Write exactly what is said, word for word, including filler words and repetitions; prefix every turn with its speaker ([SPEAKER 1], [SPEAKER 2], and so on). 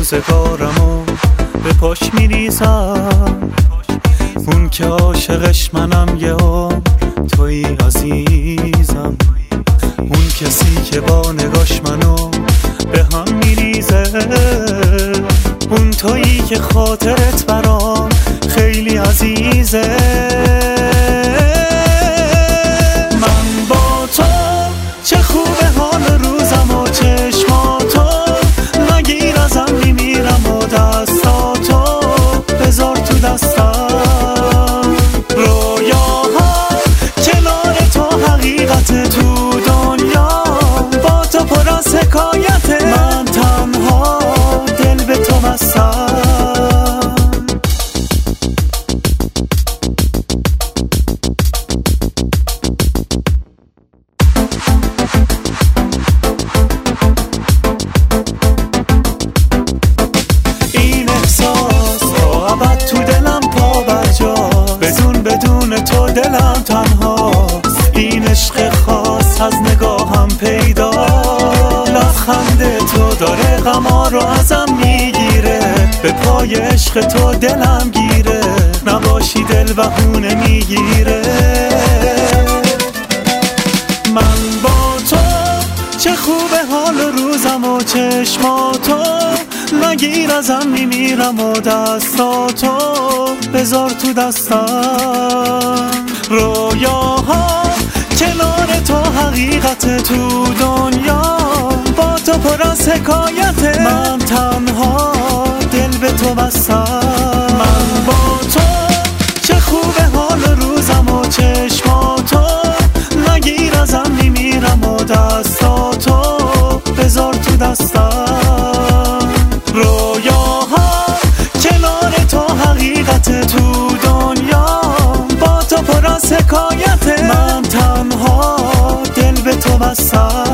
[SPEAKER 1] روزگارمو به پاش میریزم. اون که عاشقش منم یه عمر تویی عزیزم. اون کسی که با نگاش منو به هم میریزه. اون تویی که خاطرت برام خیلی عزیزه. من با تو چه خوبه حال روزم و چشماتو نگیر ازم میمیرم و دستاتو بذار تو دستم. رویاها کنار تو حقیقت تو دنیا با تو پر از حکایت. من تنها دل به تو بستم. این احساس تا ابد تو دلم پا برجاست. بدون بدون تو دلم تنهاست. این عشق خاص از نگاهم پیدا. لبخند تو داره غما رو ازم میگیره. به پای عشق تو دلم گیره. نباشی دل بهونه میگیره. من با تو چه خوبه حال روزم و چشماتو نگیر ازم میمیرم و دستاتو بذار تو دستم. رویاها کنار تو حقیقت تو دنیا با تو پر از حکایت. من تنها دل به تو بستم. من با تو چه خوبه حال روزم و چشماتو نگیر ازم میمیرم و دستاتو بذار تو دستم. رویاها کنار تو حقیقت تو دنیا با تو پر از حکایت. من تنها دل به تو بستم.